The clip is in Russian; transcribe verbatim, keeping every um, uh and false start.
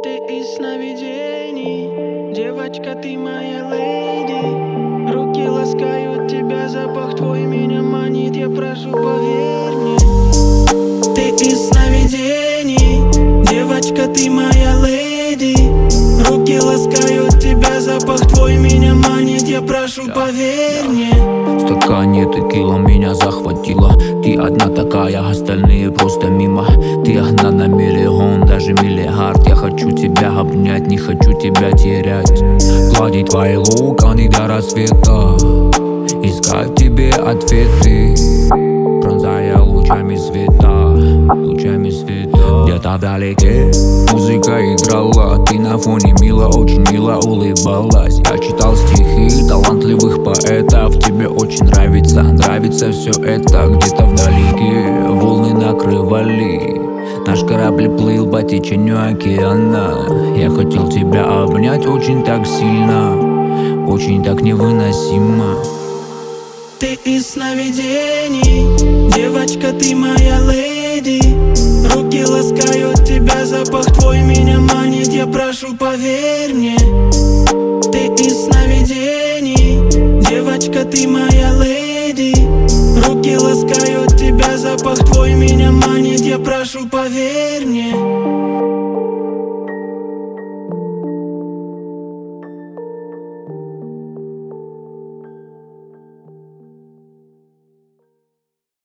Ты из сновидений, девочка, ты моя леди. Руки ласкают тебя, запах твой меня манит, я прошу, поверь мне. Ты из сновидений, девочка, ты моя леди. Руки ласкают тебя, запах твой меня манит, я прошу, поверь мне. В стакане текила меня захватила. Ты одна такая, остальные просто мимо. Ты одна на миллион, даже миллиард. Я хочу тебя обнять, не хочу тебя терять. Гладить твои локоны до рассвета, искать тебе ответы, пронзая лучами света, лучами света. Где-то вдалеке музыка играла, ты на фоне мило, очень мило улыбалась. Я читал стихи талантливых поэтов, тебе очень нравится, нравится все это. Где-то вдалеке волны накрывали, наш корабль плыл по течению океана. Я хотел тебя обнять очень так сильно, очень так невыносимо. Ты из сновидений, девочка, ты моя леди. Руки ласкают тебя, запах твой меня манит, я прошу, поверь мне. Ты из сновидений, девочка, ты моя леди. Руки ласкают тебя, запах твой меня манит, я прошу, поверь мне.